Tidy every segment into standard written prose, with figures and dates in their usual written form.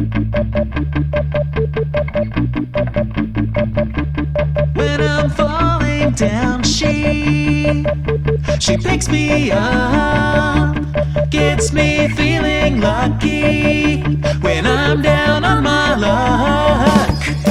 When I'm falling down, she picks me up, gets me feeling lucky when I'm down on my luck.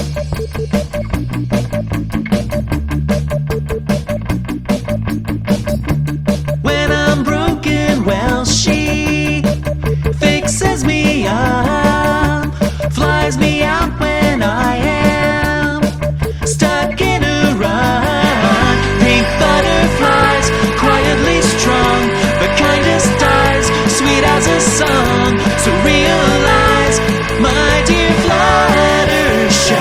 When I'm broken, well, she fixes me up, flies me out when I am stuck in a rut. Pink butterflies, quietly strong, the kindest eyes, sweet as a song. So realize, my dear Fluttershy,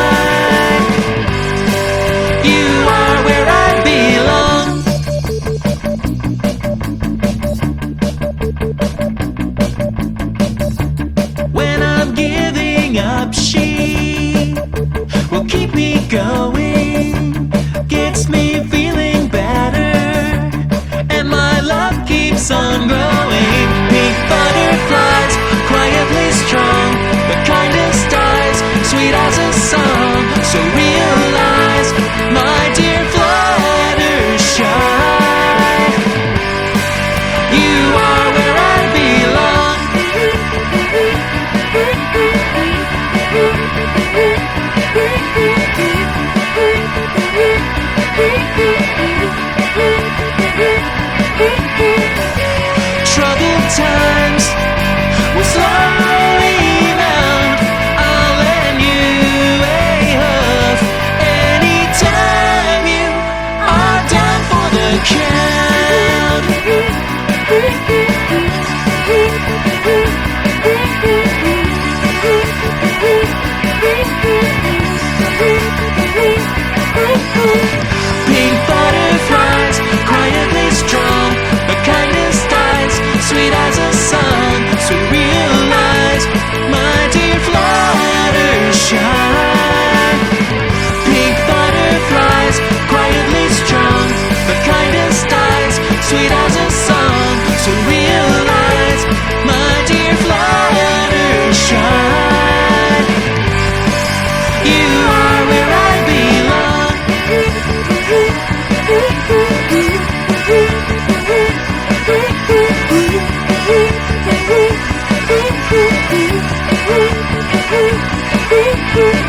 you are where I belong. When I'm giving up, she will keep me going, gets me feeling better, and my love keeps on growing. Pink butterflies, quietly strong, the kindest eyes, sweet as a song. So realize, my dear Fluttershy, you are where I belong. Troubled times will slowly melt. I'll lend you a hug anytime you are down for the count. Pink butterflies, quietly strong, the kindest eyes, sweet as a song. So realize, my dear Fluttershy, pink butterflies, quietly strong, the kindest eyes, sweet as a song. So realize, my dear Fluttershy, you are where I belong. Thank you.